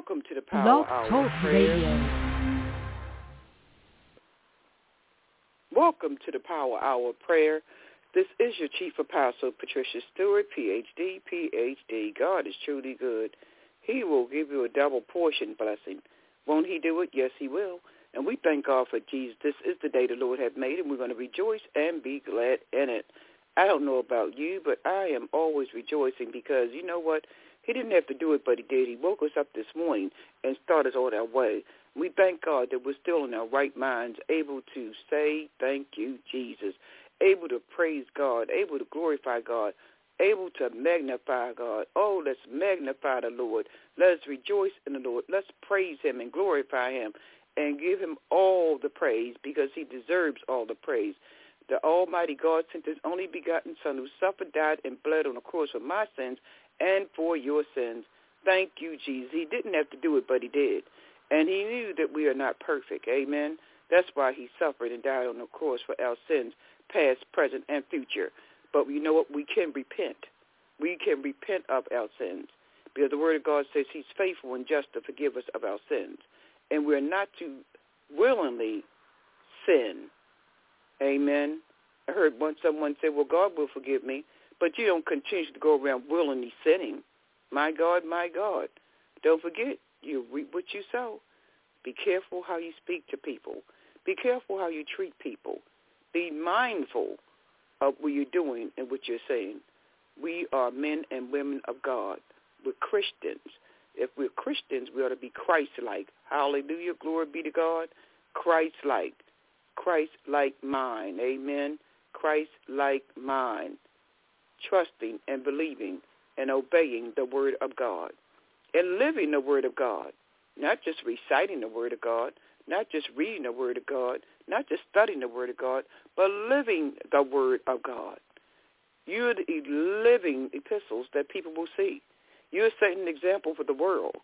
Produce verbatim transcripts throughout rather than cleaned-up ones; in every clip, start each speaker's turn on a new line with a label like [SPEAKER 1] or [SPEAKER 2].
[SPEAKER 1] Welcome to the Power
[SPEAKER 2] Blog
[SPEAKER 1] Hour
[SPEAKER 2] Talk
[SPEAKER 1] Prayer.
[SPEAKER 2] Radio.
[SPEAKER 1] Welcome to the Power Hour Prayer. This is your Chief Apostle, Patricia Stewart, P H D, P H D. God is truly good. He will give you a double portion blessing. Won't he do it? Yes, he will. And we thank God for Jesus. This is the day the Lord has made, and we're going to rejoice and be glad in it. I don't know about you, but I am always rejoicing because, you know what? He didn't have to do it, but he did. He woke us up this morning and started us on our way. We thank God that we're still in our right minds, able to say thank you, Jesus, able to praise God, able to glorify God, able to magnify God. Oh, let's magnify the Lord. Let's rejoice in the Lord. Let's praise him and glorify him and give him all the praise because he deserves all the praise. The Almighty God sent his only begotten Son who suffered, died, and bled on the cross for my sins and for your sins. Thank you, Jesus. He didn't have to do it, but he did. And he knew that we are not perfect. Amen. That's why he suffered and died on the cross for our sins, past, present, and future. But you know what? We can repent. We can repent of our sins because the Word of God says he's faithful and just to forgive us of our sins. And we're not to willingly sin. Amen. I heard once someone say, well, God will forgive me. But you don't continue to go around willingly sinning. My God, my God. Don't forget, you reap what you sow. Be careful how you speak to people. Be careful how you treat people. Be mindful of what you're doing and what you're saying. We are men and women of God. We're Christians. If we're Christians, we ought to be Christ-like. Hallelujah. Glory be to God. Christ-like. Christ-like mind. Amen. Christ-like mind. Trusting and believing and obeying the Word of God and living the Word of God, not just reciting the Word of God, not just reading the Word of God, not just studying the Word of God, but living the Word of God. You're the living epistles that people will see. You're setting an example for the world.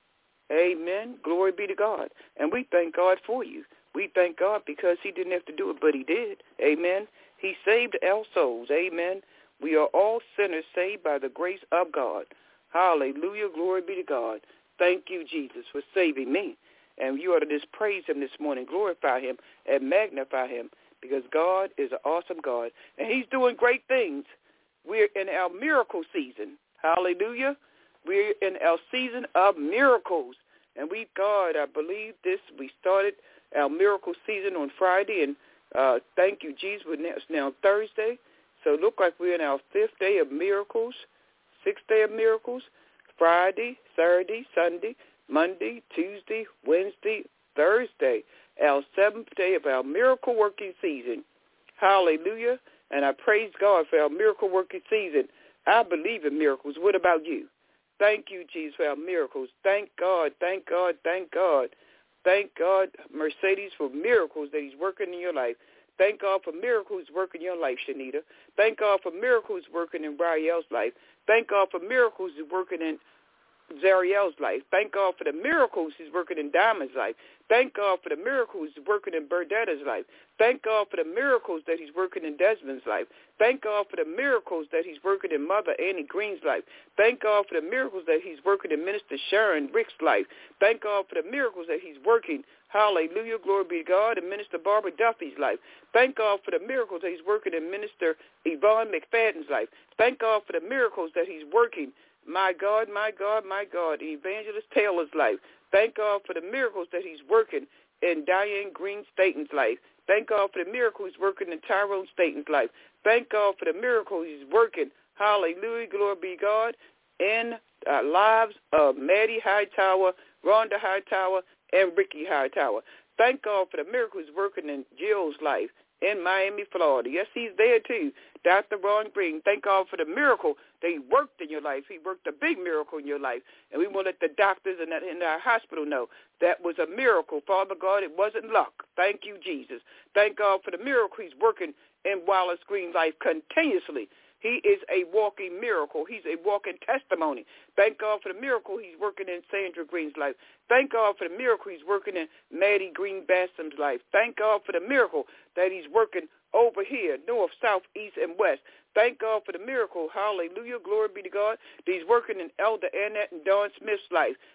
[SPEAKER 1] Amen. Glory be to God. And we thank God for you. We thank God because he didn't have to do it, but he did. Amen. He saved our souls. Amen. We are all sinners saved by the grace of God. Hallelujah. Glory be to God. Thank you, Jesus, for saving me. And you ought to just praise him this morning, glorify him, and magnify him because God is an awesome God. And he's doing great things. We're in our miracle season. Hallelujah. We're in our season of miracles. And we, God, I believe this, we started our miracle season on Friday. And uh, thank you, Jesus. It's now Thursday. So it looks like we're in our fifth day of miracles, sixth day of miracles, Friday, Saturday, Sunday, Monday, Tuesday, Wednesday, Thursday, our seventh day of our miracle working season. Hallelujah. And I praise God for our miracle working season. I believe in miracles. What about you? Thank you, Jesus, for our miracles. Thank God, thank God, thank God. Thank God, Mercedes, for miracles that he's working in your life. Thank God for miracles working in your life, Shanita. Thank God for miracles working in Rael's life. Thank God for miracles working in Zariel's life. Thank God for the miracles he's working in Diamond's life. Thank God for the miracles he's working in Berdetta's life. Thank God for the miracles that he's working in Desmond's life. Thank God for the miracles that he's working in Mother Annie Green's life. Thank God for the miracles that he's working in Minister Sharon Rick's life. Thank God for the miracles that he's working, hallelujah, glory be to God, in Minister Barbara Duffy's life. Thank God for the miracles that he's working in Minister Yvonne McFadden's life. Thank God for the miracles that he's working, my God, my God, my God, in Evangelist Taylor's life. Thank God for the miracles that he's working in Diane Green Staten's life. Thank God for the miracle he's working in Tyrone Staten's life. Thank God for the miracle he's working, hallelujah, glory be God, in uh, lives of Maddie Hightower, Rhonda Hightower, and Ricky Hightower. Thank God for the miracle he's working in Jill's life in Miami, Florida. Yes, he's there too. Doctor Ron Green, thank God for the miracle that he worked in your life. He worked a big miracle in your life. And we want to let the doctors and in our hospital know that was a miracle. Father God, it wasn't luck. Thank you, Jesus. Thank God for the miracle he's working in Wallace Green's life continuously. He is a walking miracle. He's a walking testimony. Thank God for the miracle he's working in Sandra Green's life. Thank God for the miracle he's working in Maddie Green Bassum's life. Thank God for the miracle that he's working over here, north, south, east, and west. Thank God for the miracle. Hallelujah. Glory be to God. That he's working in Elder Annette and Dawn Smith's life.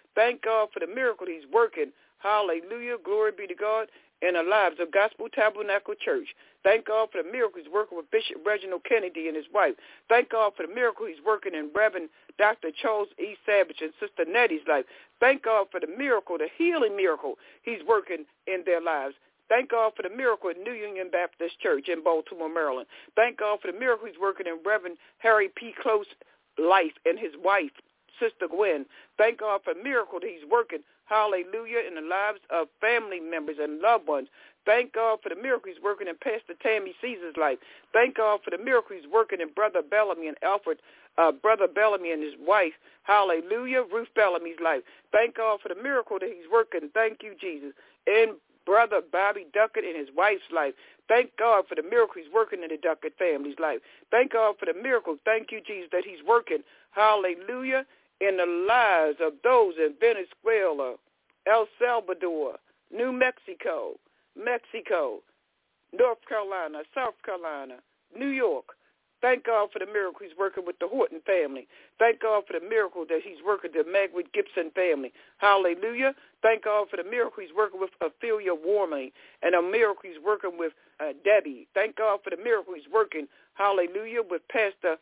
[SPEAKER 1] Thank God for the miracle he's working. Hallelujah. Glory be to God in the lives of Gospel Tabernacle Church. Thank God for the miracle he's working with Bishop Reginald Kennedy and his wife. Thank God for the miracle he's working in Reverend Doctor Charles E. Savage and Sister Nettie's life. Thank God for the miracle, the healing miracle he's working in their lives. Thank God for the miracle at New Union Baptist Church in Baltimore, Maryland. Thank God for the miracle he's working in Reverend Harry P. Close life and his wife, Sister Gwen. Thank God for the miracle that he's working, hallelujah, in the lives of family members and loved ones. Thank God for the miracle he's working in Pastor Tammy Caesar's life. Thank God for the miracle he's working in Brother Bellamy and Alfred, uh, Brother Bellamy and his wife, hallelujah, Ruth Bellamy's life. Thank God for the miracle that he's working, thank you, Jesus, in Brother Bobby Duckett and his wife's life. Thank God for the miracle he's working in the Duckett family's life. Thank God for the miracle, thank you, Jesus, that he's working, hallelujah, in the lives of those in Venezuela, El Salvador, New Mexico, Mexico, North Carolina, South Carolina, New York. Thank God for the miracle he's working with the Horton family. Thank God for the miracle that he's working with the Magwood Gibson family. Hallelujah. Thank God for the miracle he's working with Ophelia Wormley and a miracle he's working with uh, Debbie. Thank God for the miracle he's working, hallelujah, with Pastor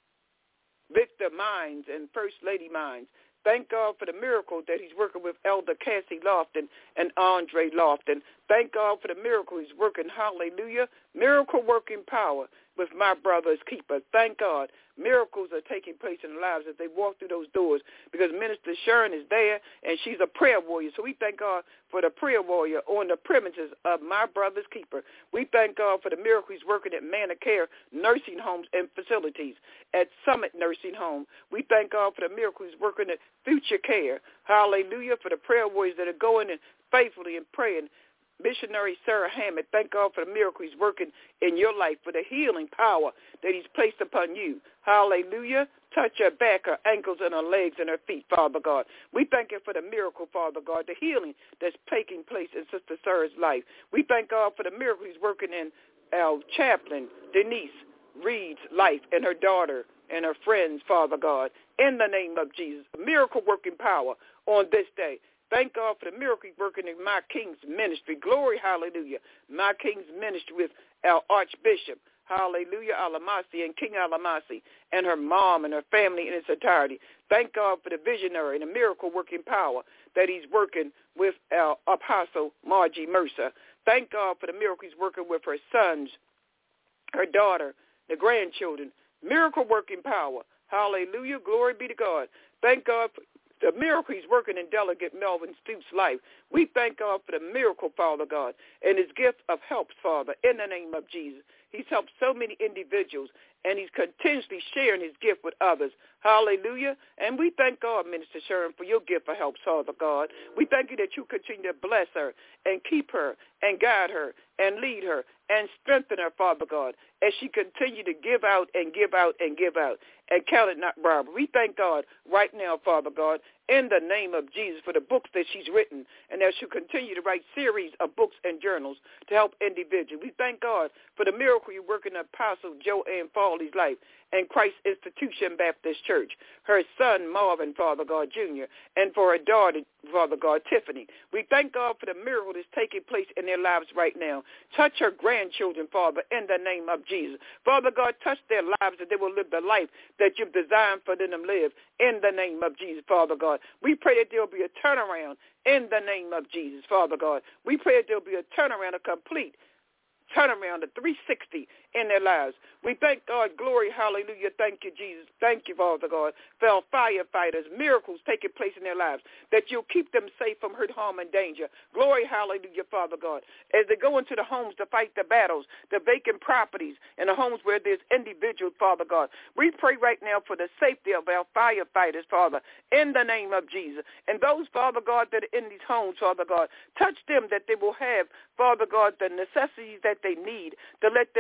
[SPEAKER 1] Victor Mines and First Lady Mines. Thank God for the miracle that he's working with Elder Cassie Lofton and Andre Lofton. Thank God for the miracle he's working, hallelujah, miracle working power with my brother's keeper. Thank God. Miracles are taking place in their lives as they walk through those doors because Minister Sharon is there and she's a prayer warrior. So we thank God for the prayer warrior on the premises of my brother's keeper. We thank God for the miracle he's working at ManorCare nursing homes and facilities, at Summit Nursing Home. We thank God for the miracle he's working at Future Care. Hallelujah, for the prayer warriors that are going and faithfully and praying. Missionary Sarah Hammond, thank God for the miracle he's working in your life, for the healing power that he's placed upon you. Hallelujah. Touch her back, her ankles, and her legs and her feet, Father God. We thank you for the miracle, Father God, the healing that's taking place in Sister Sarah's life. We thank God for the miracle he's working in our chaplain, Denise Reed's life, and her daughter and her friends, Father God, in the name of Jesus. Miracle working power on this day. Thank God for the miracle working in My King's ministry. Glory, hallelujah. My King's ministry with our Archbishop, hallelujah, Alamasi and King Alamasi and her mom and her family in its entirety. Thank God for the visionary and the miracle working power that he's working with our Apostle Margie Mercer. Thank God for the miracle he's working with her sons, her daughter, the grandchildren. Miracle working power. Hallelujah. Glory be to God. Thank God for the miracle he's working in Delegate Melvin Stoops' life. We thank God for the miracle, Father God, and his gift of help, Father, in the name of Jesus. He's helped so many individuals, and he's continuously sharing his gift with others. Hallelujah. And we thank God, Minister Sharon, for your gift of help, Father God. We thank you that you continue to bless her and keep her and guide her and lead her and strengthen her, Father God, as she continue to give out and give out and give out and count it not robbery. We thank God right now, Father God, in the name of Jesus, for the books that she's written, and as she'll continue to write series of books and journals to help individuals. We thank God for the miracle you work in Apostle Joanne Fawley's life and Christ Institution Baptist Church, her son Marvin, Father God, Junior, and for her daughter, Father God, Tiffany. We thank God for the miracle that's taking place in their lives right now. Touch her grandchildren, Father, in the name of Jesus. Father God, touch their lives that they will live the life that you've designed for them to live in the name of Jesus, Father God. We pray that there will be a turnaround in the name of Jesus, Father God. We pray that there will be a turnaround, a complete turnaround, a three sixty in their lives. We thank God, glory, hallelujah, thank you, Jesus, thank you, Father God, for our firefighters, miracles taking place in their lives, that you'll keep them safe from hurt, harm, and danger. Glory, hallelujah, Father God, as they go into the homes to fight the battles, the vacant properties, and the homes where there's individuals, Father God. We pray right now for the safety of our firefighters, Father, in the name of Jesus. And those, Father God, that are in these homes, Father God, touch them that they will have, Father God, the necessities that they need to let them and make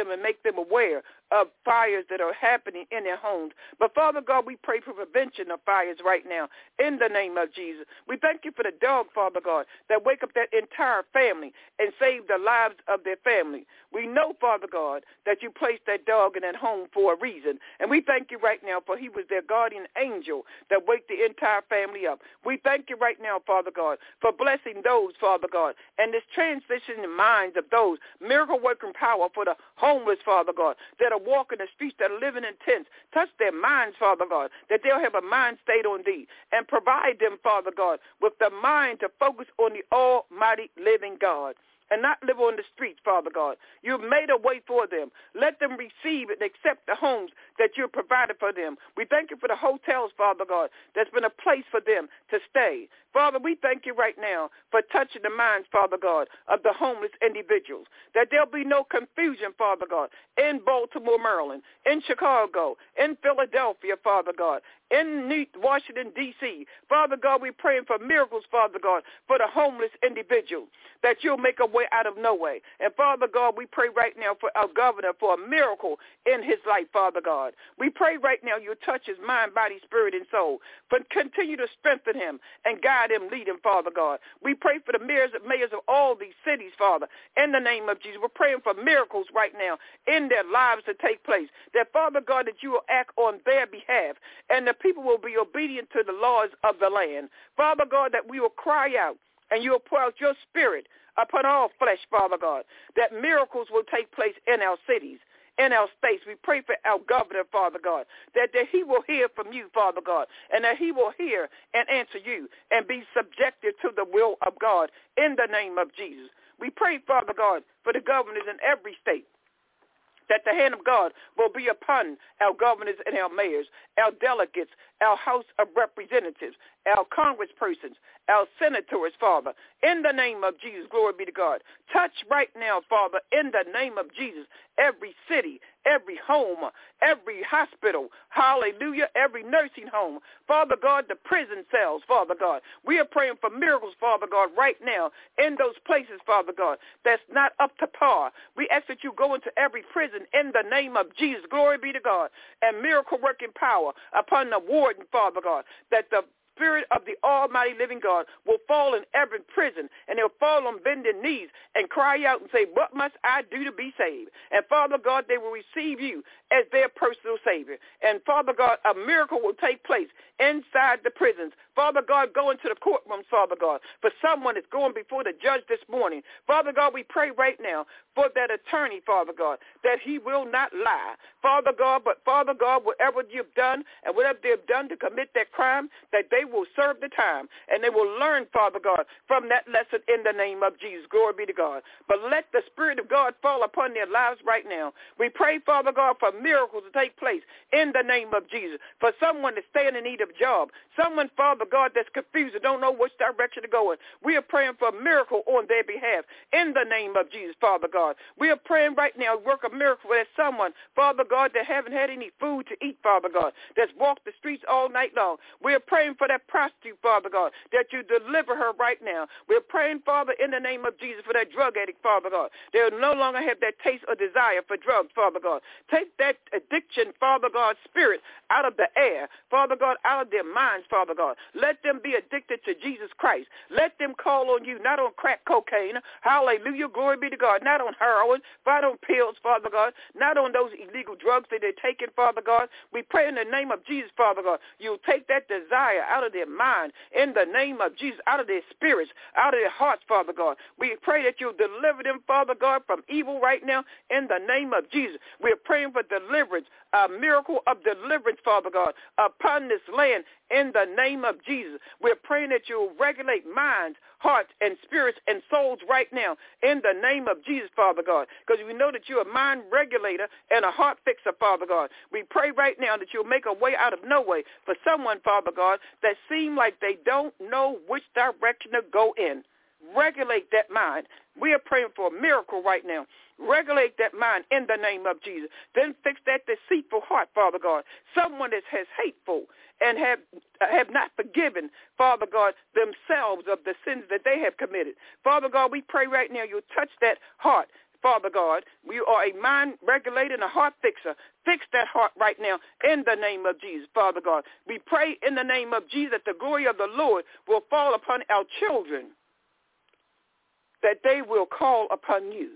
[SPEAKER 1] them aware of fires that are happening in their homes. But, Father God, we pray for prevention of fires right now in the name of Jesus. We thank you for the dog, Father God, that wake up that entire family and save the lives of their family. We know, Father God, that you placed that dog in that home for a reason. And we thank you right now for he was their guardian angel that waked the entire family up. We thank you right now, Father God, for blessing those, Father God, and this transition in minds of those, miracle-working power for the homeless, Father God, that are walking the streets, that are living in tents. Touch their minds, Father God, that they'll have a mind stayed on thee, and provide them, Father God, with the mind to focus on the almighty living God and not live on the streets, Father God. You've made a way for them. Let them receive and accept the homes that you've provided for them. We thank you for the hotels, Father God, that's been a place for them to stay. Father, we thank you right now for touching the minds, Father God, of the homeless individuals, that there'll be no confusion, Father God, in Baltimore, Maryland, in Chicago, in Philadelphia, Father God, in Washington, D C Father God, we're praying for miracles, Father God, for the homeless individual, that you'll make a way out of no way. And, Father God, we pray right now for our governor for a miracle in his life, Father God. We pray right now you'll touch his mind, body, spirit, and soul, but continue to strengthen him and guide him, lead him, Father God. We pray for the mayors, mayors of all these cities, Father, in the name of Jesus. We're praying for miracles right now in their lives to take place, that, Father God, that you will act on their behalf, and the people will be obedient to the laws of the land. Father God, that we will cry out and you will pour out your spirit upon all flesh, Father God, that miracles will take place in our cities, in our states. We pray for our governor, Father God, that, that he will hear from you, Father God, and that he will hear and answer you and be subjected to the will of God in the name of Jesus. We pray, Father God, for the governors in every state, that the hand of God will be upon our governors and our mayors, our delegates, our House of Representatives, our congresspersons, our senators, Father, in the name of Jesus. Glory be to God. Touch right now, Father, in the name of Jesus, every city, every home, every hospital, hallelujah, every nursing home, Father God, the prison cells, Father God. We are praying for miracles, Father God, right now in those places, Father God, that's not up to par. We ask that you go into every prison in the name of Jesus. Glory be to God. And miracle working power upon the warden, Father God, that the Spirit of the almighty living God will fall in every prison, and they'll fall on bended knees and cry out and say, what must I do to be saved? And, Father God, they will receive you as their personal Savior. And, Father God, a miracle will take place inside the prisons. Father God, go into the courtrooms, Father God, for someone is going before the judge this morning. Father God, we pray right now for that attorney, Father God, that he will not lie, Father God, but, Father God, whatever you've done and whatever they've done to commit that crime, that they will serve the time, and they will learn, Father God, from that lesson in the name of Jesus. Glory be to God. But let the Spirit of God fall upon their lives right now. We pray, Father God, for miracles to take place in the name of Jesus, for someone to stand in need of a job, someone, Father God, that's confused and don't know which direction to go in. We are praying for a miracle on their behalf in the name of Jesus, Father God. We are praying right now, work a miracle for that someone, Father God, that haven't had any food to eat, Father God, that's walked the streets all night long. We are praying for that prostitute, Father God, that you deliver her right now. We're praying, Father, in the name of Jesus, for that drug addict, Father God. They'll no longer have that taste or desire for drugs, Father God. Take that addiction, Father God, spirit out of the air, Father God, out of their minds, Father God. Let them be addicted to Jesus Christ. Let them call on you, not on crack cocaine, hallelujah, glory be to God, not on heroin, not on pills, Father God, not on those illegal drugs that they're taking, Father God. We pray in the name of Jesus, Father God, you'll take that desire out of their mind, in the name of Jesus, out of their spirits, out of their hearts, Father God. We pray that you'll deliver them, Father God, from evil right now, in the name of Jesus. We're praying for deliverance, a miracle of deliverance, Father God, upon this land, in the name of Jesus. We're praying that you'll regulate minds, hearts, and spirits and souls right now, in the name of Jesus, Father God, because we know that you're a mind regulator and a heart fixer, Father God. We pray right now that you'll make a way out of no way for someone, Father God, that seem like they don't know which direction to go in. Regulate that mind. We are praying for a miracle right now. Regulate that mind in the name of Jesus. Then fix that deceitful heart, Father God. Someone that has hateful and have have not forgiven, Father God, themselves of the sins that they have committed. Father God, we pray right now you'll touch that heart. Father God. We are a mind regulator and a heart fixer. Fix that heart right now in the name of Jesus, Father God. We pray in the name of Jesus that the glory of the Lord will fall upon our children, that they will call upon you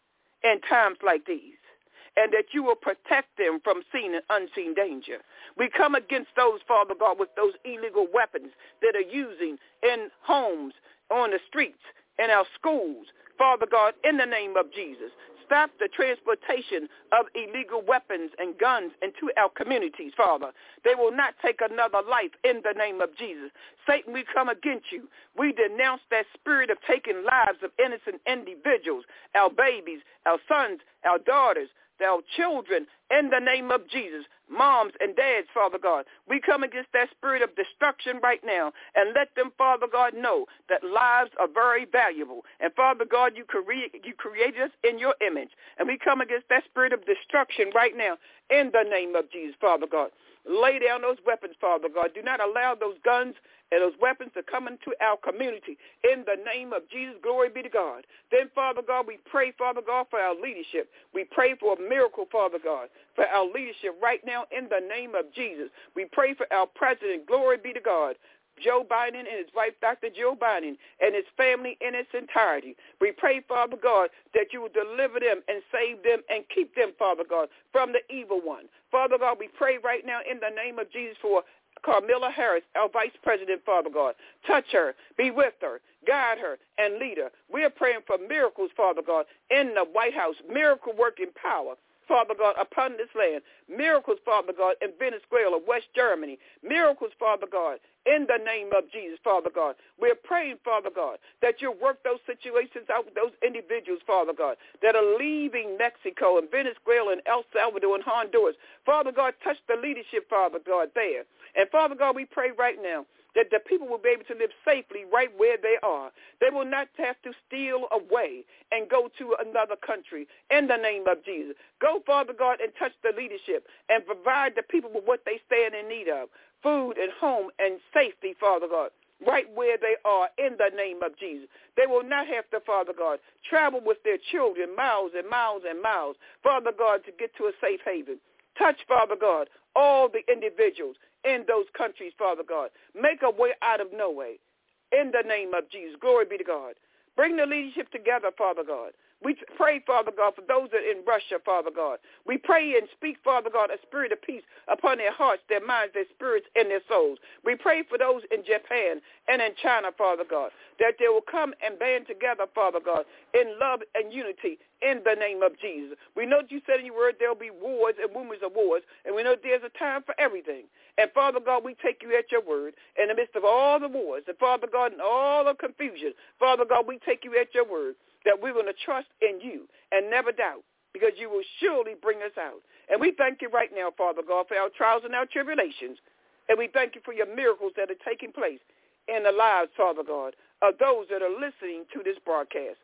[SPEAKER 1] in times like these, and that you will protect them from seen and unseen danger. We come against those, Father God, with those illegal weapons that are using in homes, on the streets, in our schools, Father God, in the name of Jesus. Stop the transportation of illegal weapons and guns into our communities, Father. They will not take another life in the name of Jesus. Satan, we come against you. We denounce that spirit of taking lives of innocent individuals, our babies, our sons, our daughters, our children, in the name of Jesus, moms and dads, Father God. We come against that spirit of destruction right now and let them, Father God, know that lives are very valuable. And, Father God, you, cre- you created us in your image. And we come against that spirit of destruction right now in the name of Jesus, Father God. Lay down those weapons, Father God. Do not allow those guns and those weapons to come into our community. In the name of Jesus, glory be to God. Then, Father God, we pray, Father God, for our leadership. We pray for a miracle, Father God, for our leadership right now in the name of Jesus. We pray for our president. Glory be to God. Joe Biden and his wife, Doctor Joe Biden, and his family in its entirety. We pray, Father God, that you will deliver them and save them and keep them, Father God, from the evil one. Father God, we pray right now in the name of Jesus for Kamala Harris, our vice president, Father God. Touch her, be with her, guide her, and lead her. We are praying for miracles, Father God, in the White House, miracle working power, Father God, upon this land. Miracles, Father God, in Venezuela, West Germany. Miracles, Father God, in the name of Jesus, Father God. We're praying, Father God, that you work those situations out with those individuals, Father God, that are leaving Mexico and Venezuela and El Salvador and Honduras. Father God, touch the leadership, Father God, there. And, Father God, we pray right now that the people will be able to live safely right where they are. They will not have to steal away and go to another country in the name of Jesus. Go, Father God, and touch the leadership and provide the people with what they stand in need of, food and home and safety, Father God, right where they are in the name of Jesus. They will not have to, Father God, travel with their children miles and miles and miles, Father God, to get to a safe haven. Touch, Father God, all the individuals in those countries, Father God. Make a way out of no way in the name of Jesus. Glory be to God. Bring the leadership together, Father God. We pray, Father God, for those that are in Russia, Father God. We pray and speak, Father God, a spirit of peace upon their hearts, their minds, their spirits, and their souls. We pray for those in Japan and in China, Father God, that they will come and band together, Father God, in love and unity in the name of Jesus. We know that you said in your word there will be wars and rumors of wars, and we know there's a time for everything. And, Father God, we take you at your word in the midst of all the wars, and, Father God, in all the confusion. Father God, we take you at your word, that we're going to trust in you and never doubt, because you will surely bring us out. And we thank you right now, Father God, for our trials and our tribulations. And we thank you for your miracles that are taking place in the lives, Father God, of those that are listening to this broadcast.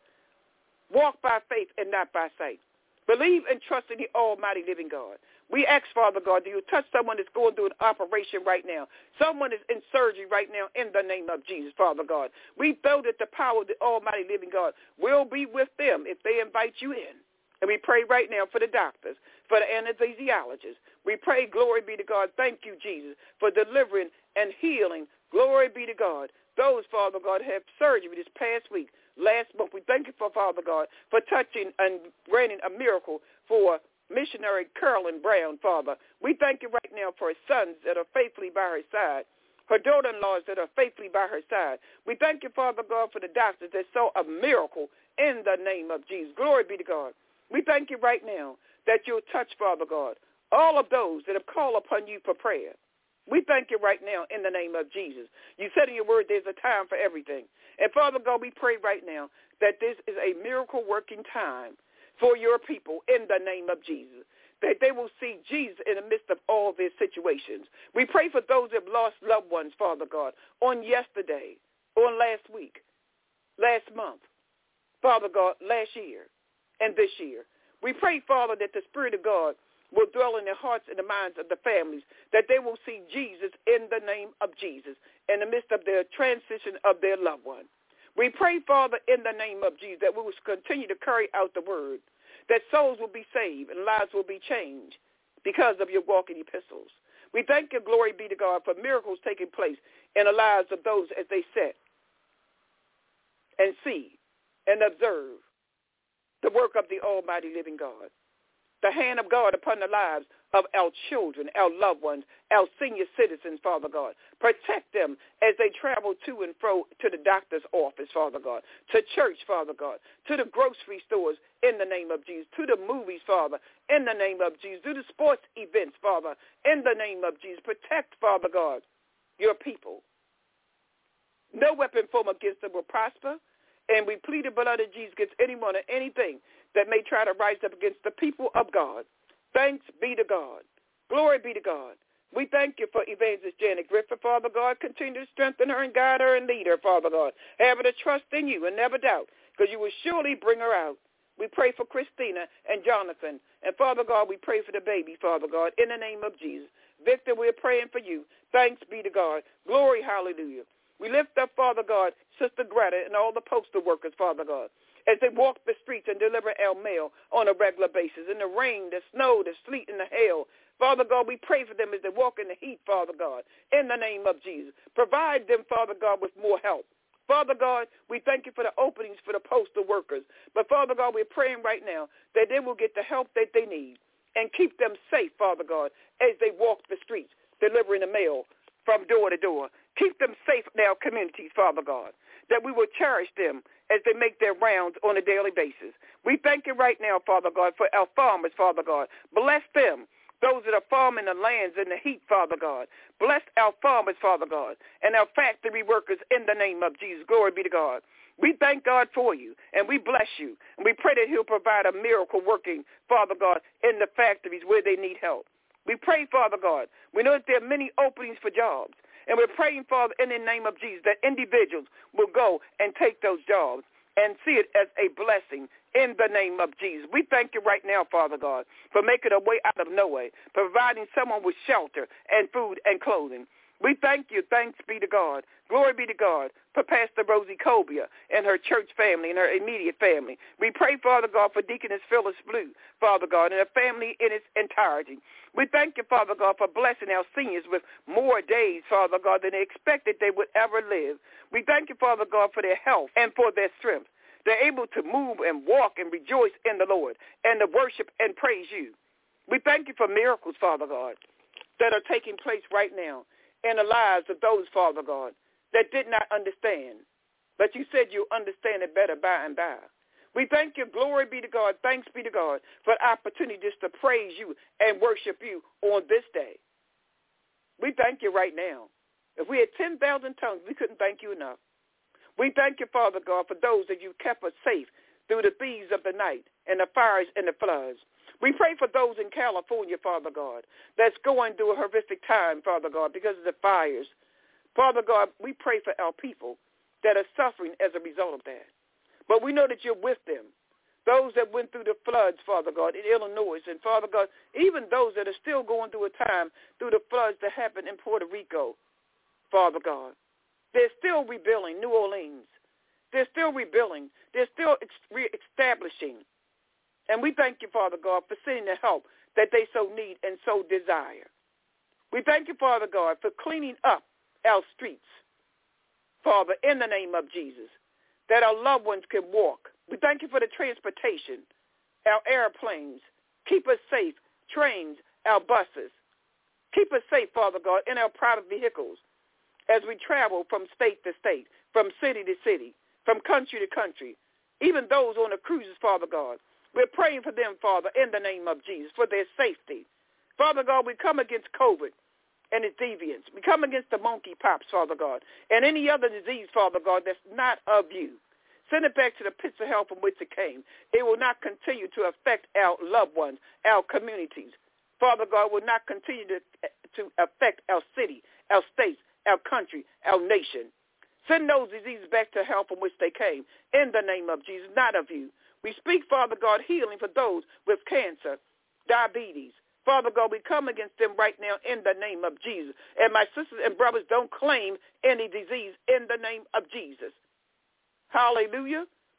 [SPEAKER 1] Walk by faith and not by sight. Believe and trust in the almighty living God. We ask, Father God, that you touch someone that's going through an operation right now. Someone is in surgery right now in the name of Jesus, Father God. We know that the power of the almighty living God will be with them if they invite you in. And we pray right now for the doctors, for the anesthesiologists. We pray, glory be to God. Thank you, Jesus, for delivering and healing. Glory be to God. Those, Father God, have surgery this past week, last month. We thank you for, Father God, for touching and granting a miracle for missionary Carolyn Brown, Father. We thank you right now for her sons that are faithfully by her side, her daughter-in-laws that are faithfully by her side. We thank you, Father God, for the doctors that saw a miracle in the name of Jesus. Glory be to God. We thank you right now that you'll touch, Father God, all of those that have called upon you for prayer. We thank you right now in the name of Jesus. You said in your word there's a time for everything. And, Father God, we pray right now that this is a miracle-working time for your people in the name of Jesus, that they will see Jesus in the midst of all their situations. We pray for those that have lost loved ones, Father God, on yesterday, on last week, last month, Father God, last year, and this year. We pray, Father, that the Spirit of God will dwell in their hearts and the minds of the families, that they will see Jesus in the name of Jesus in the midst of their transition of their loved one. We pray, Father, in the name of Jesus, that we will continue to carry out the word, that souls will be saved and lives will be changed because of your walking epistles. We thank you, glory be to God, for miracles taking place in the lives of those as they sit and see and observe the work of the almighty living God. The hand of God upon the lives of our children, our loved ones, our senior citizens, Father God. Protect them as they travel to and fro to the doctor's office, Father God, to church, Father God, to the grocery stores in the name of Jesus, to the movies, Father, in the name of Jesus, to the sports events, Father, in the name of Jesus. Protect, Father God, your people. No weapon formed against them will prosper, and we plead the blood of Jesus against anyone or anything that may try to rise up against the people of God. Thanks be to God. Glory be to God. We thank you for Evangelist Janet Griffith, Father God. Continue to strengthen her and guide her and lead her, Father God. Have her to trust in you and never doubt, because you will surely bring her out. We pray for Christina and Jonathan. And, Father God, we pray for the baby, Father God, in the name of Jesus. Victor, we're praying for you. Thanks be to God. Glory, hallelujah. We lift up, Father God, Sister Greta and all the postal workers, Father God, as they walk the streets and deliver our mail on a regular basis, in the rain, the snow, the sleet, and the hail. Father God, we pray for them as they walk in the heat, Father God, in the name of Jesus. Provide them, Father God, with more help. Father God, we thank you for the openings for the postal workers. But, Father God, we're praying right now that they will get the help that they need and keep them safe, Father God, as they walk the streets, delivering the mail from door to door. Keep them safe in our communities, Father God, that we will cherish them as they make their rounds on a daily basis. We thank you right now, Father God, for our farmers, Father God. Bless them, those that are farming the lands in the heat, Father God. Bless our farmers, Father God, and our factory workers in the name of Jesus. Glory be to God. We thank God for you, and we bless you, and we pray that he'll provide a miracle working, Father God, in the factories where they need help. We pray, Father God, we know that there are many openings for jobs, and we're praying, Father, in the name of Jesus, that individuals will go and take those jobs and see it as a blessing in the name of Jesus. We thank you right now, Father God, for making a way out of no way, providing someone with shelter and food and clothing. We thank you. Thanks be to God. Glory be to God for Pastor Rosie Cobia and her church family and her immediate family. We pray, Father God, for Deaconess Phyllis Blue, Father God, and her family in its entirety. We thank you, Father God, for blessing our seniors with more days, Father God, than they expected they would ever live. We thank you, Father God, for their health and for their strength. They're able to move and walk and rejoice in the Lord and to worship and praise you. We thank you for miracles, Father God, that are taking place right now in the lives of those, Father God, that did not understand. But you said you'll understand it better by and by. We thank you. Glory be to God. Thanks be to God for the opportunity just to praise you and worship you on this day. We thank you right now. If we had ten thousand tongues, we couldn't thank you enough. We thank you, Father God, for those that you kept us safe through the thieves of the night and the fires and the floods. We pray for those in California, Father God, that's going through a horrific time, Father God, because of the fires. Father God, we pray for our people that are suffering as a result of that. But we know that you're with them. Those that went through the floods, Father God, in Illinois, and Father God, even those that are still going through a time through the floods that happened in Puerto Rico, Father God. They're still rebuilding New Orleans. They're still rebuilding. They're still reestablishing. And we thank you, Father God, for sending the help that they so need and so desire. We thank you, Father God, for cleaning up our streets, Father, in the name of Jesus, that our loved ones can walk. We thank you for the transportation, our airplanes. Keep us safe, trains, our buses. Keep us safe, Father God, in our private vehicles as we travel from state to state, from city to city, from country to country, even those on the cruises, Father God. We're praying for them, Father, in the name of Jesus, for their safety. Father God, we come against COVID and its deviants. We come against the monkeypox, Father God, and any other disease, Father God, that's not of you. Send it back to the pits of hell from which it came. It will not continue to affect our loved ones, our communities. Father God, will not continue to, to affect our city, our states, our country, our nation. Send those diseases back to hell from which they came, in the name of Jesus, not of you. We speak, Father God, healing for those with cancer, diabetes. Father God, we come against them right now in the name of Jesus. And my sisters and brothers, don't claim any disease in the name of Jesus. Hallelujah.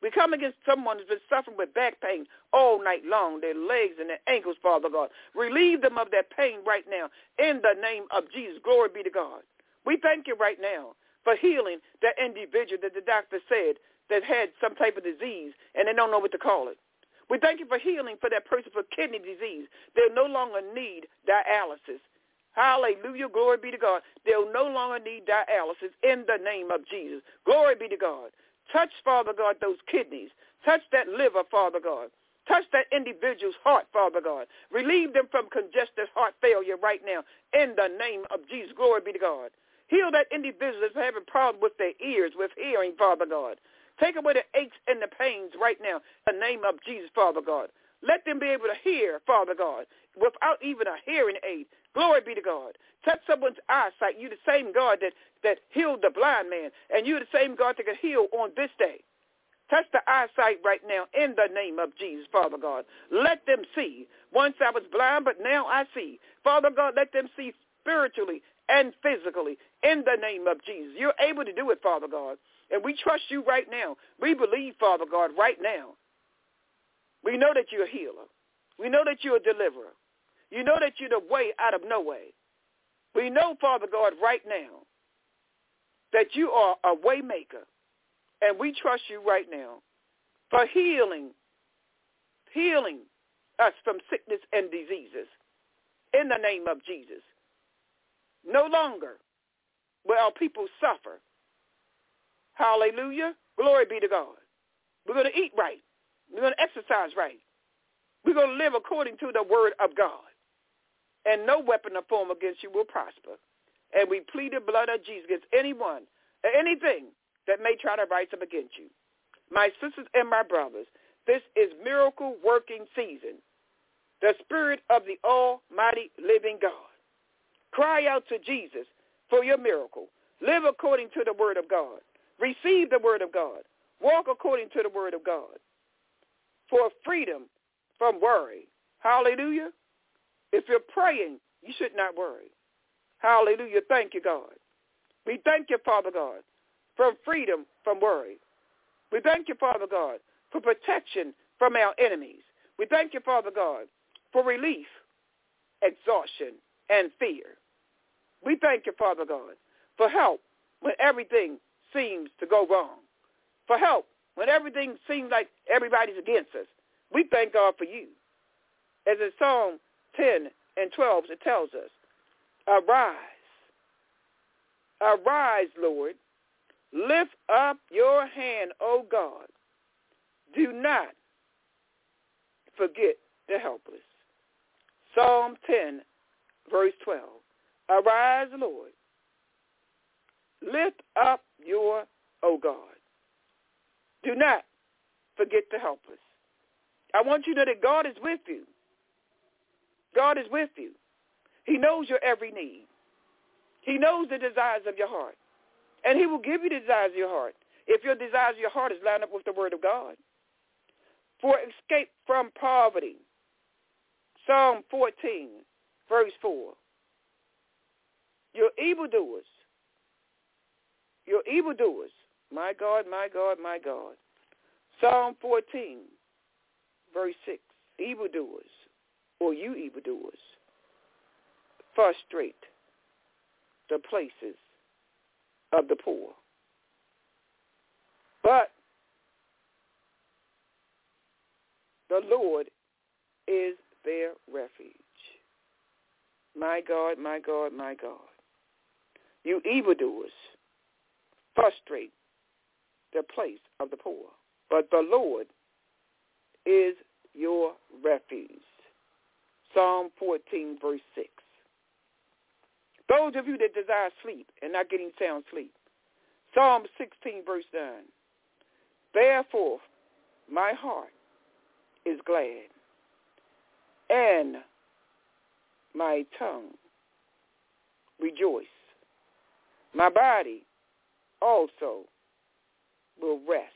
[SPEAKER 1] We come against someone who's been suffering with back pain all night long, their legs and their ankles, Father God. Relieve them of that pain right now in the name of Jesus. Glory be to God. We thank you right now for healing that individual that the doctor said that had some type of disease and they don't know what to call it. We thank you for healing for that person for kidney disease. They'll no longer need dialysis. Hallelujah. Glory be to God. They'll no longer need dialysis in the name of Jesus. Glory be to God. Touch, Father God, those kidneys. Touch that liver, Father God. Touch that individual's heart, Father God. Relieve them from congestive heart failure right now in the name of Jesus. Glory be to God. Heal that individual that's having problems with their ears, with hearing, Father God. Take away the aches and the pains right now in the name of Jesus, Father God. Let them be able to hear, Father God, without even a hearing aid. Glory be to God. Touch someone's eyesight. You're the same God that, that healed the blind man, and you're the same God that can heal on this day. Touch the eyesight right now in the name of Jesus, Father God. Let them see. Once I was blind, but now I see. Father God, let them see spiritually and physically in the name of Jesus. You're able to do it, Father God, and we trust you right now. We believe, Father God, right now. We know that you're a healer. We know that you're a deliverer. You know that you're the way out of no way. We know, Father God, right now that you are a way maker, and we trust you right now for healing, healing us from sickness and diseases in the name of Jesus. No longer will our people suffer. Hallelujah. Glory be to God. We're going to eat right. We're going to exercise right. We're going to live according to the word of God. And no weapon or form against you will prosper. And we plead the blood of Jesus against anyone or anything that may try to rise up against you. My sisters and my brothers, this is miracle working season. The Spirit of the Almighty living God. Cry out to Jesus for your miracle. Live according to the word of God. Receive the word of God. Walk according to the word of God. For freedom from worry. Hallelujah. If you're praying, you should not worry. Hallelujah. Thank you, God. We thank you, Father God, for freedom from worry. We thank you, Father God, for protection from our enemies. We thank you, Father God, for relief, exhaustion, and fear. We thank you, Father God, for help when everything seems to go wrong. For help when everything seems like everybody's against us. We thank God for you. As in Psalm ten and twelve, it tells us, arise, arise, Lord, lift up your hand, O God. Do not forget the helpless. Psalm ten, verse twelve, arise, Lord, lift up your, O God. Do not forget the helpless. I want you to know that God is with you. God is with you. He knows your every need. He knows the desires of your heart. And he will give you the desires of your heart if your desires of your heart is lined up with the word of God. For escape from poverty. Psalm fourteen, verse four. Your evildoers, your evildoers, my God, my God, my God. Psalm fourteen, verse six. Evildoers, or you evildoers, frustrate the places of the poor. But the Lord is their refuge. My God, my God, my God. You evildoers frustrate the place of the poor. But the Lord is your refuge. Psalm fourteen, verse six. Those of you that desire sleep and not getting sound sleep. Psalm sixteen, verse nine. Therefore, my heart is glad, and my tongue rejoice. My body also will rest,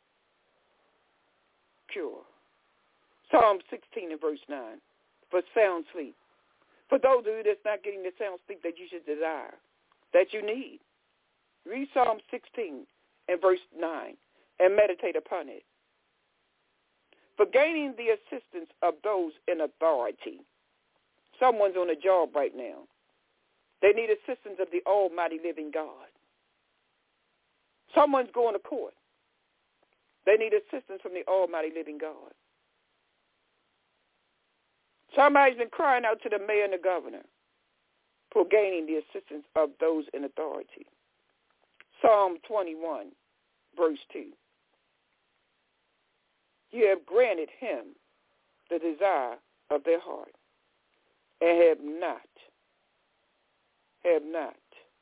[SPEAKER 1] cure. Psalm sixteen and verse nine, for sound sleep. For those of you that's not getting the sound sleep that you should desire, that you need. Read Psalm sixteen and verse nine. and meditate upon it. For gaining the assistance of those in authority. Someone's on a job right now. They need assistance of the almighty living God. Someone's going to court. They need assistance from the almighty living God. Somebody's been crying out to the mayor and the governor for gaining the assistance of those in authority. Psalm twenty-one, verse two. You have granted him the desire of their heart, and have not, have not,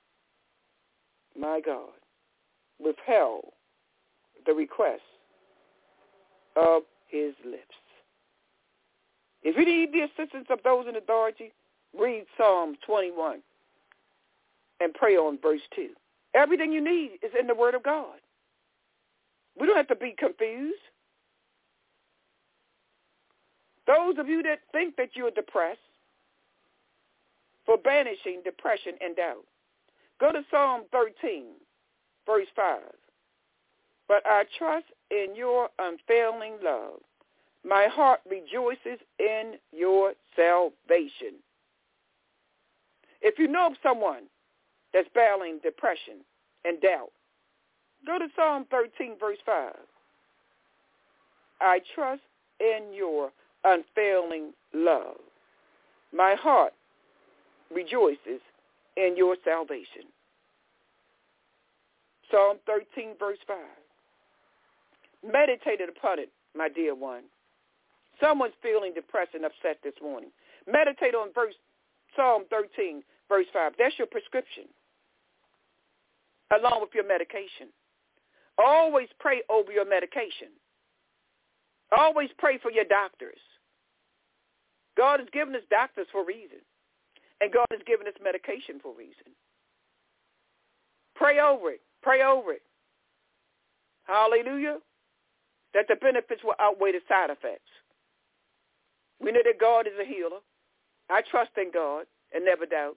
[SPEAKER 1] my God, withheld the request of his lips. If you need the assistance of those in authority, read Psalm twenty-one and pray on verse two. Everything you need is in the Word of God. We don't have to be confused. Those of you that think that you're depressed, for banishing depression and doubt, go to Psalm thirteen, verse five. But I trust in your unfailing love. My heart rejoices in your salvation. If you know of someone that's battling depression and doubt, go to Psalm thirteen, verse five. I trust in your unfailing love. My heart rejoices in your salvation. Psalm thirteen, verse five. Meditate upon it, my dear one. Someone's feeling depressed and upset this morning. Meditate on verse Psalm thirteen, verse five. That's your prescription, along with your medication. Always pray over your medication. Always pray for your doctors. God has given us doctors for a reason, and God has given us medication for a reason. Pray over it. Pray over it. Hallelujah. That the benefits will outweigh the side effects. We know that God is a healer. I trust in God and never doubt.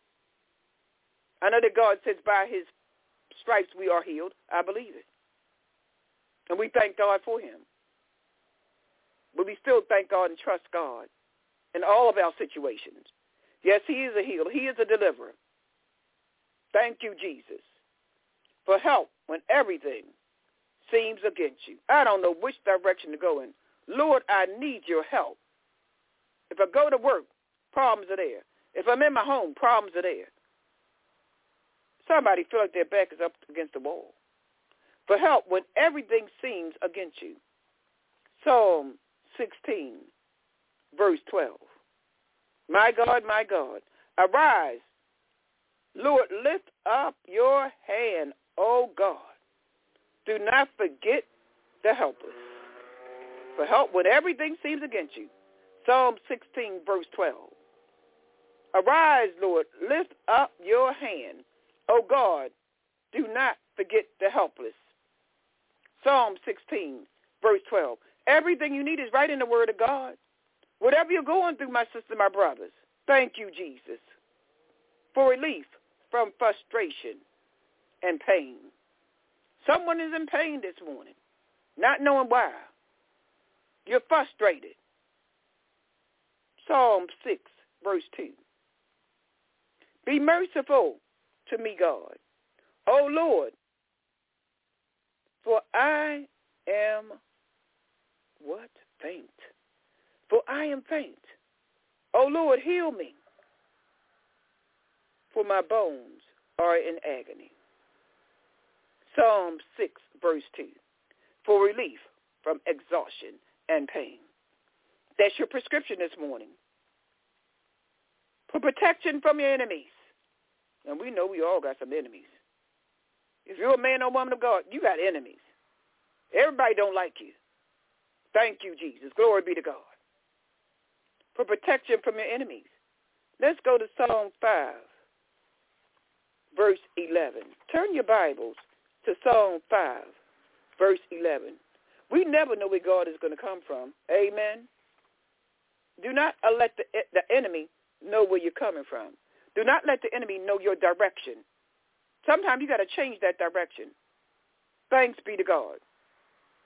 [SPEAKER 1] I know that God says by his stripes we are healed. I believe it. And we thank God for him. But we still thank God and trust God in all of our situations. Yes, he is a healer. He is a deliverer. Thank you, Jesus, for help when everything seems against you. I don't know which direction to go in. Lord, I need your help. If I go to work, problems are there. If I'm in my home, problems are there. Somebody feel like their back is up against the wall. For help when everything seems against you. Psalm sixteen, verse twelve. My God, my God, arise. Lord, lift up your hand, O God. Do not forget the helpless. For help when everything seems against you. Psalm sixteen, verse twelve. Arise, Lord, lift up your hand. O God, do not forget the helpless. Psalm sixteen, verse twelve. Everything you need is right in the Word of God. Whatever you're going through, my sister, my brothers, thank you, Jesus, for relief from frustration and pain. Someone is in pain this morning, not knowing why. You're frustrated. Psalm six, verse two. Be merciful to me, God, O Lord, for I am what? Faint. For I am faint. O Lord, heal me, for my bones are in agony. Psalm six, verse two. For relief from exhaustion and pain. That's your prescription this morning. For protection from your enemies. And we know we all got some enemies. If you're a man or woman of God, you got enemies. Everybody don't like you. Thank you, Jesus. Glory be to God. For protection from your enemies. Let's go to Psalm five, verse eleven. Turn your Bibles to Psalm five, verse eleven. We never know where God is going to come from. Amen. Do not let the, the enemy know where you're coming from. Do not let the enemy know your direction. Sometimes you got to change that direction. Thanks be to God.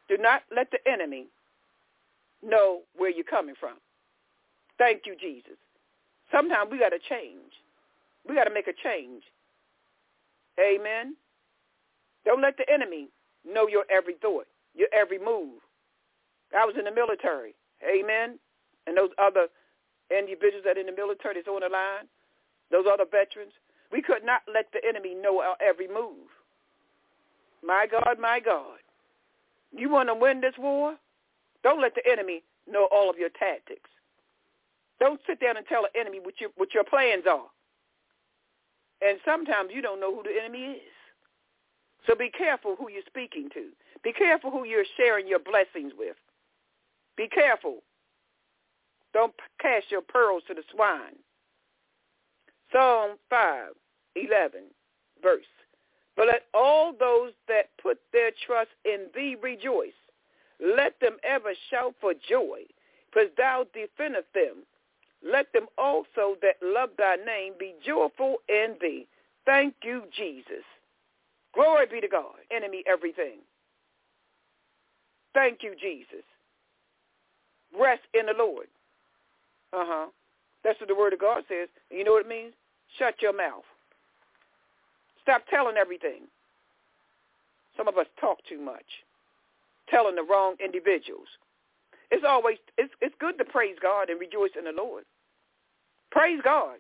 [SPEAKER 1] Do not let the enemy know where you're coming from. Thank you, Jesus. Sometimes we got to change. We got to make a change. Amen. Don't let the enemy know your every thought, your every move. I was in the military. Amen. And those other individuals that are in the military that's on the line, those other veterans, we could not let the enemy know our every move. My God, my God. You want to win this war? Don't let the enemy know all of your tactics. Don't sit down and tell the enemy what your, what your plans are. And sometimes you don't know who the enemy is. So be careful who you're speaking to. Be careful who you're sharing your blessings with. Be careful. Don't cast your pearls to the swine. Psalm five, eleven, verse. But let all those that put their trust in thee rejoice. Let them ever shout for joy, because thou defendest them. Let them also that love thy name be joyful in thee. Thank you, Jesus. Glory be to God. Enemy everything. Thank you, Jesus. Rest in the Lord. Uh-huh. That's what the word of God says. And you know what it means? Shut your mouth. Stop telling everything. Some of us talk too much, telling the wrong individuals. It's always, it's, it's good to praise God and rejoice in the Lord. Praise God.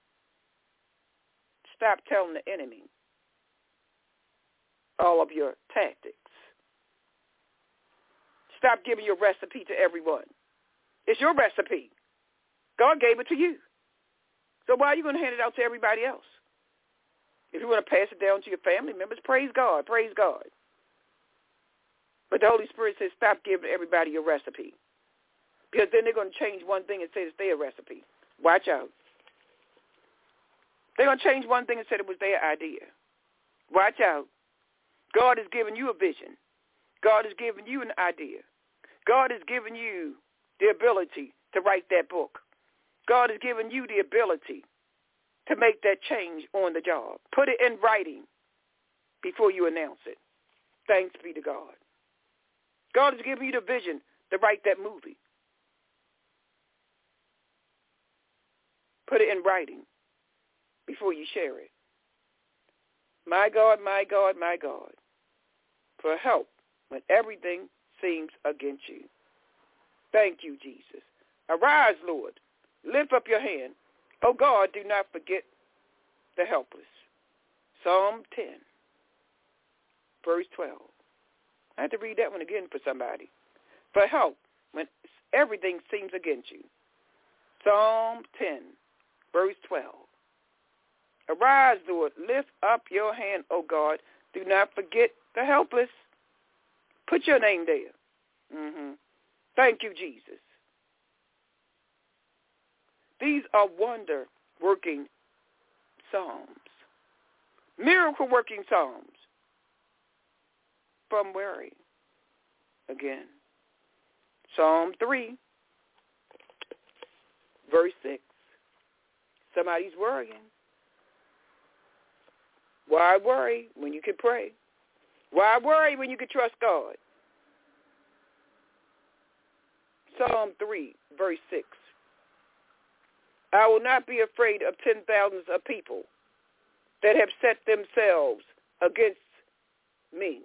[SPEAKER 1] Stop telling the enemy all of your tactics. Stop giving your recipe to everyone. It's your recipe. God gave it to you. So why are you going to hand it out to everybody else? If you want to pass it down to your family members, praise God, praise God. But the Holy Spirit says stop giving everybody your recipe. Because then they're going to change one thing and say it's their recipe. Watch out. They're going to change one thing and say it was their idea. Watch out. God has given you a vision. God has given you an idea. God has given you the ability to write that book. God has given you the ability to make that change on the job. Put it in writing before you announce it. Thanks be to God. God has given you the vision to write that movie. Put it in writing before you share it. My God, my God, my God, for help when everything seems against you. Thank you, Jesus. Arise, Lord. Lift up your hand. Oh, God, do not forget the helpless. Psalm ten, verse twelve. I have to read that one again for somebody. For help when everything seems against you. Psalm ten, verse twelve. Arise, Lord. Lift up your hand, O God. Do not forget the helpless. Put your name there. Mm-hmm. Thank you, Jesus. These are wonder-working psalms, miracle-working psalms. From where? Again, Psalm three, verse six. Somebody's worrying. Why worry when you can pray? Why worry when you can trust God? Psalm three, verse six. I will not be afraid of ten thousands of people that have set themselves against me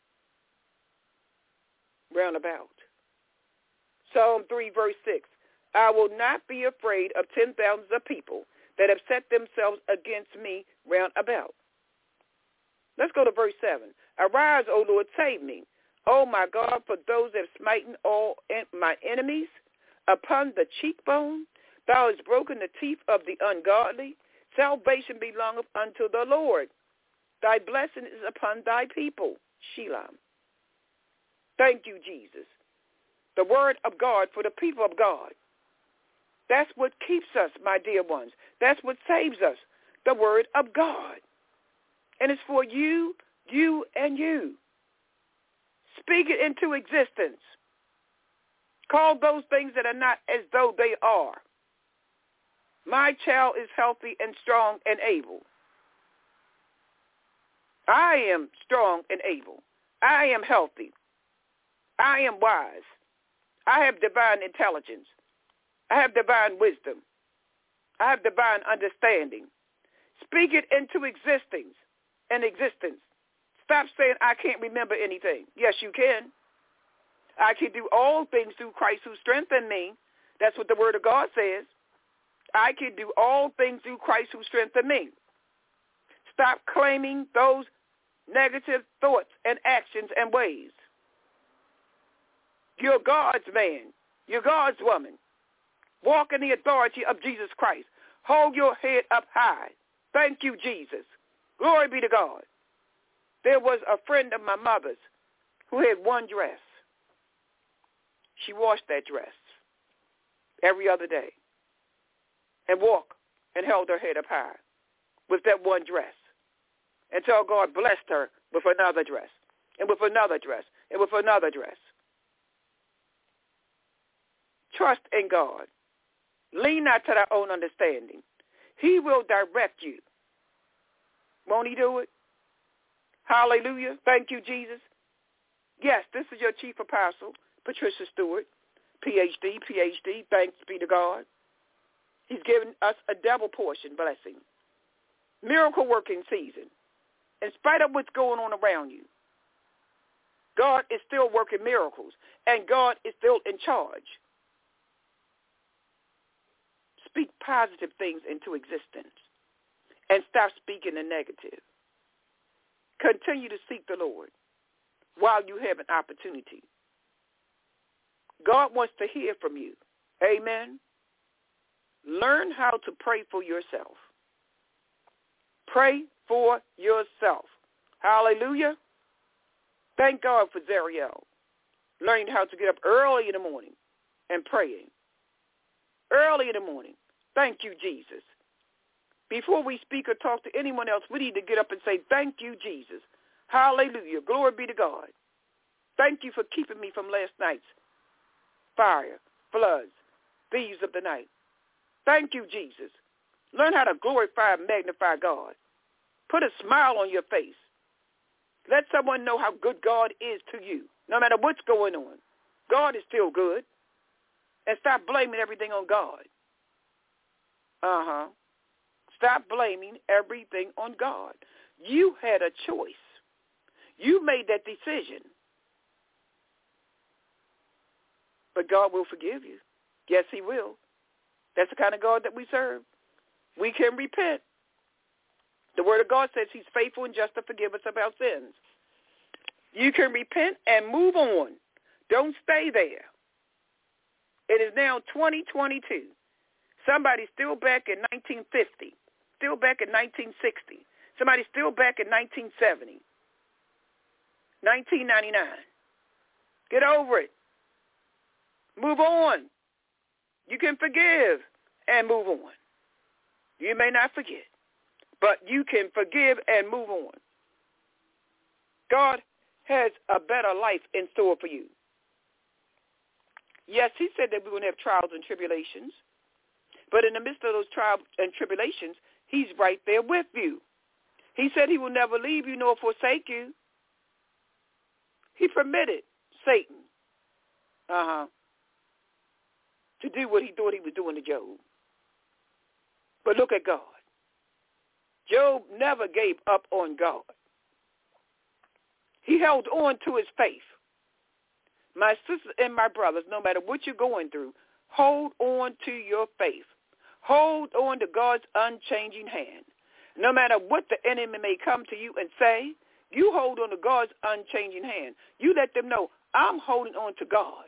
[SPEAKER 1] round about. Psalm three, verse six. I will not be afraid of ten thousands of people that have set themselves against me round about. Let's go to verse seven. Arise, O Lord, save me. O my God, for those that have smitten all my enemies upon the cheekbone. Thou hast broken the teeth of the ungodly. Salvation belongeth unto the Lord. Thy blessing is upon thy people. Shelah. Thank you, Jesus. The word of God for the people of God. That's what keeps us, my dear ones. That's what saves us. The word of God. And it's for you, you, and you. Speak it into existence. Call those things that are not as though they are. My child is healthy and strong and able. I am strong and able. I am healthy. I am wise. I have divine intelligence. I have divine wisdom. I have divine understanding. Speak it into existence and existence. Stop saying, I can't remember anything. Yes, you can. I can do all things through Christ who strengthened me. That's what the word of God says. I can do all things through Christ who strengthened me. Stop claiming those negative thoughts and actions and ways. You're God's man. You're God's woman. Walk in the authority of Jesus Christ. Hold your head up high. Thank you, Jesus. Glory be to God. There was a friend of my mother's who had one dress. She washed that dress every other day and walked and held her head up high with that one dress until God blessed her with another dress and with another dress and with another dress. Trust in God. Lean not to thy own understanding. He will direct you. Won't he do it? Hallelujah. Thank you, Jesus. Yes, this is your chief apostle, Patricia Stewart, P H D, P H D. Thanks be to God. He's given us a double portion blessing. Miracle working season. In spite of what's going on around you, God is still working miracles, and God is still in charge. Speak positive things into existence and stop speaking the negative. Continue to seek the Lord while you have an opportunity. God wants to hear from you. Amen. Learn how to pray for yourself. Pray for yourself. Hallelujah. Thank God for Zariel, learning how to get up early in the morning and praying. Early in the morning. Thank you, Jesus. Before we speak or talk to anyone else, we need to get up and say, thank you, Jesus. Hallelujah. Glory be to God. Thank you for keeping me from last night's fire, floods, thieves of the night. Thank you, Jesus. Learn how to glorify and magnify God. Put a smile on your face. Let someone know how good God is to you, no matter what's going on. God is still good. And stop blaming everything on God. Uh-huh. Stop blaming everything on God. You had a choice. You made that decision. But God will forgive you. Yes, he will. That's the kind of God that we serve. We can repent. The word of God says he's faithful and just to forgive us of our sins. You can repent and move on. Don't stay there. It is now twenty twenty-two. Somebody's still back in nineteen fifty, still back in nineteen sixty. Somebody's still back in nineteen seventy, nineteen ninety-nine. Get over it. Move on. You can forgive and move on. You may not forget, but you can forgive and move on. God has a better life in store for you. Yes, he said that we're going to have trials and tribulations. But in the midst of those trials and tribulations, he's right there with you. He said he will never leave you nor forsake you. He permitted Satan uh-huh, to do what he thought he was doing to Job. But look at God. Job never gave up on God. He held on to his faith. My sisters and my brothers, no matter what you're going through, hold on to your faith. Hold on to God's unchanging hand. No matter what the enemy may come to you and say, you hold on to God's unchanging hand. You let them know, I'm holding on to God.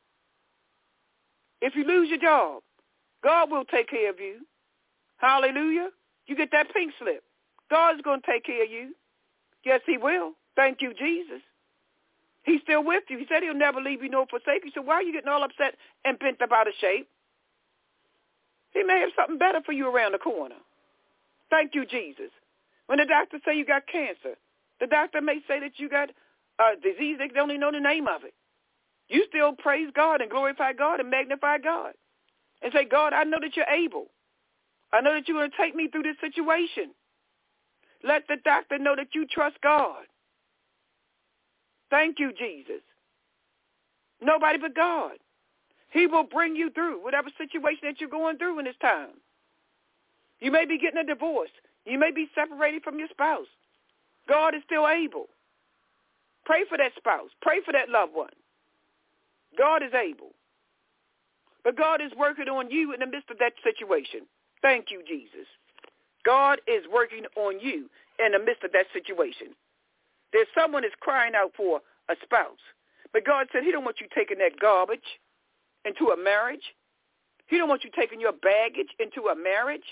[SPEAKER 1] If you lose your job, God will take care of you. Hallelujah. You get that pink slip. God's going to take care of you. Yes, he will. Thank you, Jesus. He's still with you. He said he'll never leave you nor forsake you. So why are you getting all upset and bent up out of shape? He may have something better for you around the corner. Thank you, Jesus. When the doctor say you got cancer, the doctor may say that you got a disease, they don't even know the name of it. You still praise God and glorify God and magnify God. And say, God, I know that you're able. I know that you're going to take me through this situation. Let the doctor know that you trust God. Thank you, Jesus. Nobody but God. He will bring you through whatever situation that you're going through in this time. You may be getting a divorce. You may be separated from your spouse. God is still able. Pray for that spouse. Pray for that loved one. God is able. But God is working on you in the midst of that situation. Thank you, Jesus. God is working on you in the midst of that situation. There's someone that's crying out for a spouse. But God said he don't want you taking that garbage into a marriage. He don't want you taking your baggage into a marriage.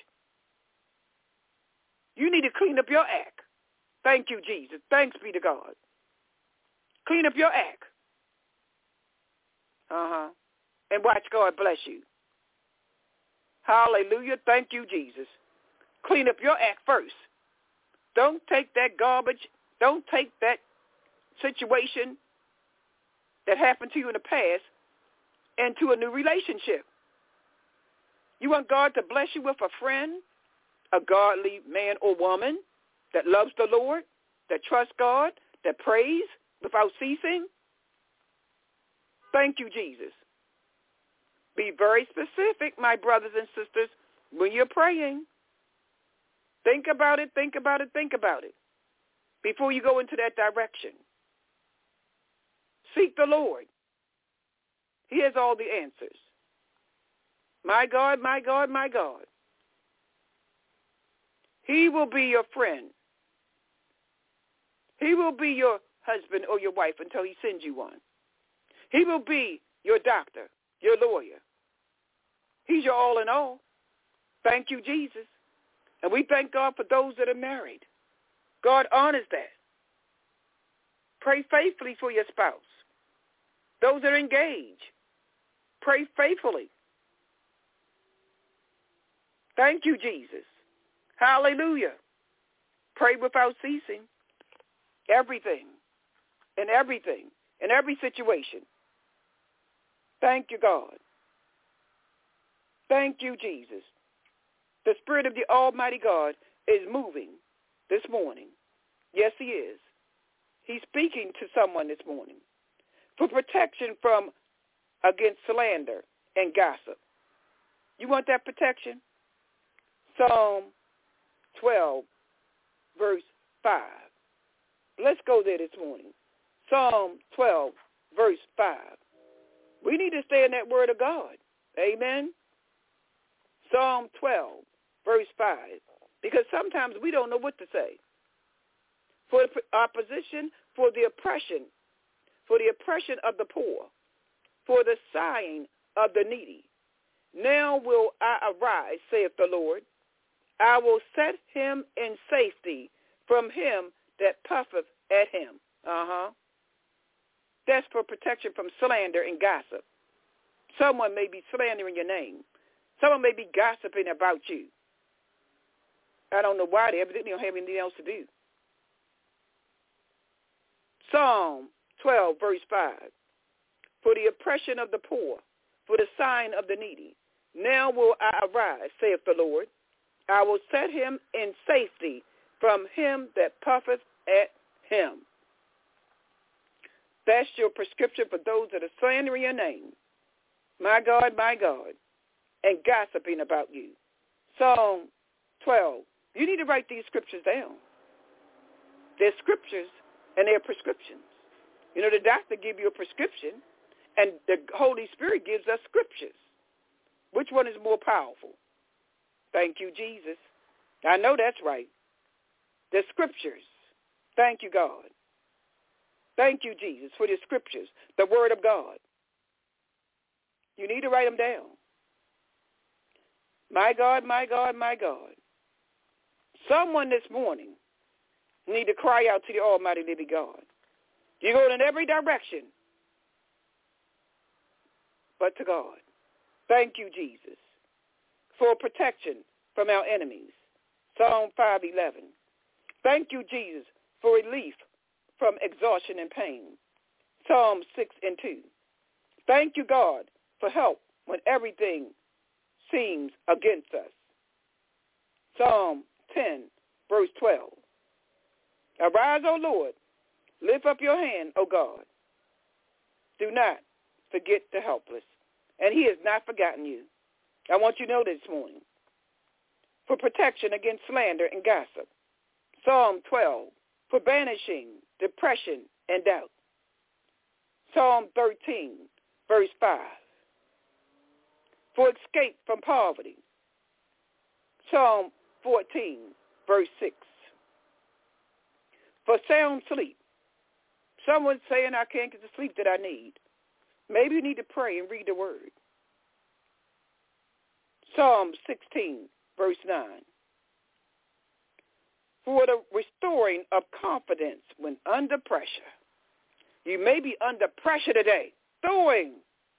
[SPEAKER 1] You need to clean up your act. Thank you, Jesus. Thanks be to God. Clean up your act. Uh-huh. And watch God bless you. Hallelujah. Thank you, Jesus. Clean up your act first. Don't take that garbage. Don't take that situation that happened to you in the past into a new relationship. You want God to bless you with a friend, a godly man or woman that loves the Lord, that trusts God, that prays without ceasing? Thank you, Jesus. Be very specific, my brothers and sisters, when you're praying. Think about it, think about it, think about it before you go into that direction. Seek the Lord. He has all the answers. My God, my God, my God. He will be your friend. He will be your husband or your wife until he sends you one. He will be your doctor, your lawyer. He's your all in all. Thank you, Jesus. And we thank God for those that are married. God honors that. Pray faithfully for your spouse. Those that are engaged, pray faithfully. Thank you, Jesus. Hallelujah. Pray without ceasing. Everything, in everything, in every situation. Thank you, God. Thank you, Jesus. The Spirit of the Almighty God is moving this morning. Yes, he is. He's speaking to someone this morning for protection from against slander and gossip. You want that protection? Psalm twelve, verse five. Let's go there this morning. Psalm twelve, verse five. We need to stay in that word of God. Amen. Psalm twelve, verse five. Because sometimes we don't know what to say. For the opposition, for the oppression, for the oppression of the poor, for the sighing of the needy. Now will I arise, saith the Lord. I will set him in safety from him that puffeth at him. Uh-huh. That's for protection from slander and gossip. Someone may be slandering your name. Someone may be gossiping about you. I don't know why. They evidently don't have anything else to do. Psalm twelve, verse five. For the oppression of the poor, for the sign of the needy. Now will I arise, saith the Lord. I will set him in safety from him that puffeth at him. That's your prescription for those that are slandering your name. My God, my God, and gossiping about you. Psalm twelve. You need to write these scriptures down. They're scriptures and they're prescriptions. You know, the doctor gives you a prescription and the Holy Spirit gives us scriptures. Which one is more powerful? Thank you, Jesus. I know that's right. The scriptures. Thank you, God. Thank you, Jesus, for the scriptures, the word of God. You need to write them down. My God, my God, my God. Someone this morning need to cry out to the Almighty living God. You're going in every direction but to God. Thank you, Jesus, for protection from our enemies. Psalm five eleven. Thank you, Jesus, for relief from exhaustion and pain. Psalm six and two. Thank you, God, for help when everything seems against us. Psalm ten, verse twelve. Arise, O Lord. Lift up your hand, O God. Do not forget the helpless. And he has not forgotten you. I want you to know this morning. For protection against slander and gossip. Psalm twelve, for banishing depression and doubt. Psalm thirteen, verse five, for escape from poverty. Psalm fourteen, verse six, for sound sleep. Someone's saying, I can't get the sleep that I need. Maybe you need to pray and read the word. Psalm sixteen, verse nine, for the restoring of confidence when under pressure. You may be under pressure today. Restoring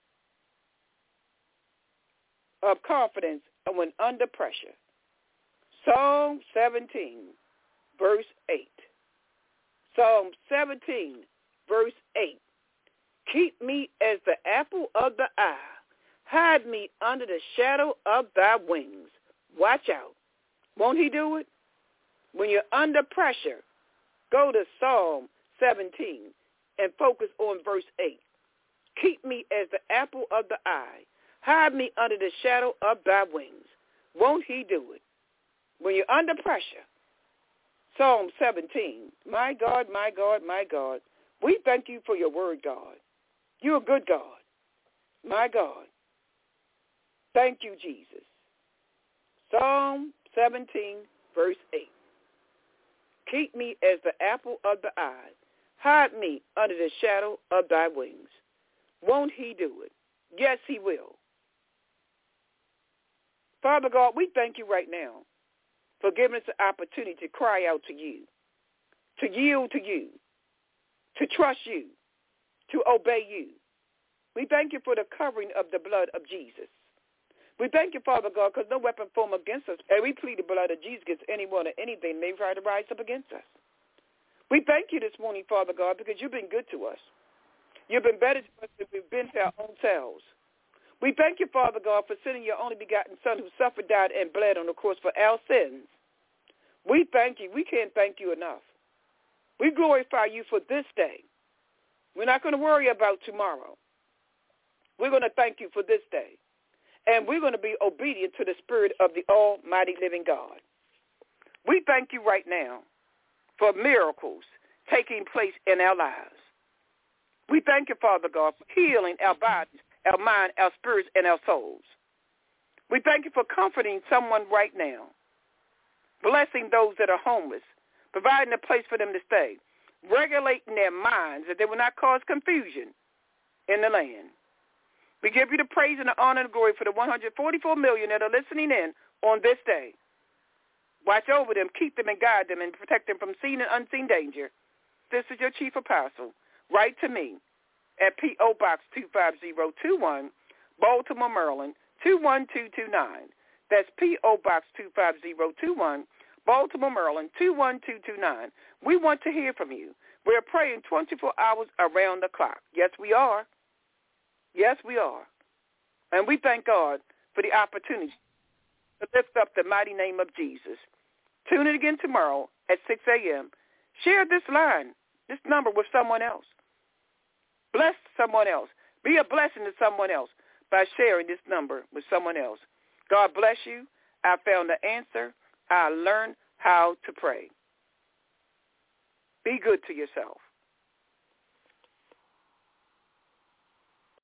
[SPEAKER 1] of confidence when under pressure. Psalm seventeen, verse eight. Psalm seventeen, verse eight. Keep me as the apple of the eye. Hide me under the shadow of thy wings. Watch out. Won't he do it? When you're under pressure, go to Psalm seventeen and focus on verse eight. Keep me as the apple of the eye. Hide me under the shadow of thy wings. Won't he do it? When you're under pressure, Psalm seventeen, my God, my God, my God, we thank you for your word, God. You're a good God. My God. Thank you, Jesus. Psalm seventeen, verse eight. Keep me as the apple of the eye. Hide me under the shadow of thy wings. Won't he do it? Yes, he will. Father God, we thank you right now for giving us the opportunity to cry out to you, to yield to you, to trust you, to obey you. We thank you for the covering of the blood of Jesus. We thank you, Father God, because no weapon formed against us, and we plead the blood of Jesus against anyone or anything may try to rise up against us. We thank you this morning, Father God, because you've been good to us. You've been better to us than we've been to our own selves. We thank you, Father God, for sending your only begotten Son who suffered, died, and bled on the cross for our sins. We thank you. We can't thank you enough. We glorify you for this day. We're not going to worry about tomorrow. We're going to thank you for this day. And we're going to be obedient to the Spirit of the almighty living God. We thank you right now for miracles taking place in our lives. We thank you, Father God, for healing our bodies, our mind, our spirits, and our souls. We thank you for comforting someone right now, blessing those that are homeless, providing a place for them to stay, regulating their minds that they will not cause confusion in the land. We give you the praise and the honor and glory for the one hundred forty-four million that are listening in on this day. Watch over them, keep them, and guide them, and protect them from seen and unseen danger. This is your chief apostle. Write to me at P O. Box two five zero two one, Baltimore, Maryland, two one two two nine. That's P O. Box two five zero two one, Baltimore, Maryland, two one two two nine. We want to hear from you. We're praying twenty-four hours around the clock. Yes, we are. Yes, we are. And we thank God for the opportunity to lift up the mighty name of Jesus. Tune in again tomorrow at six a.m. Share this line, this number with someone else. Bless someone else. Be a blessing to someone else by sharing this number with someone else. God bless you. I found the answer. I learned how to pray. Be good to yourself.